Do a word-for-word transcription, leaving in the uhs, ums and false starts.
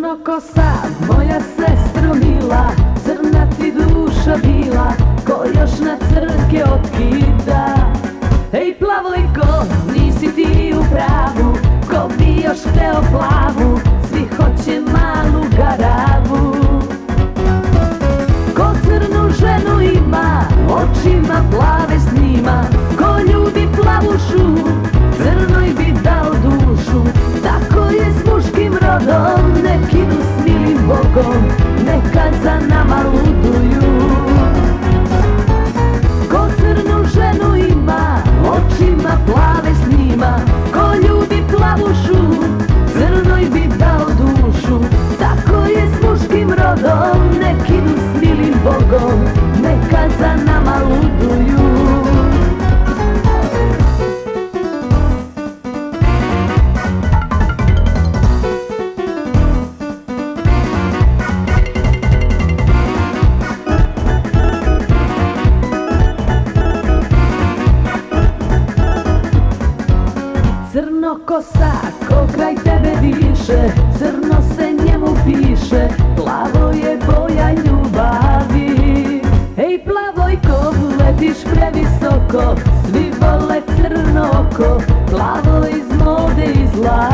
Crnokosa, moja sestro mila, crna ti duša bila, ko još na crnke otkida. Ej plavojko, nisi ti u pravu, ko bi još hteo plavu, svi hoće malu garavu. Ko crnu ženu ima, očima plave snima, ko ljubi plavušu, crnoj bi dao dušu. Tako je s muškim rodom, nek idu s milim Bogom, neka za nama luduju. Ko crnu ženu ima, očima plave snima, ko ljubi plavušu, crnoj bi dao dušu. Tako je s muškim rodom, nek idu s milim Bogom, neka za nama luduju. Crnokosa, ko kraj tebe diše, crno se njemu piše, plavo je boja ljubavi. Ej plavojko, letiš previsoko, svi vole crno oko, plavo iz mode izlazi.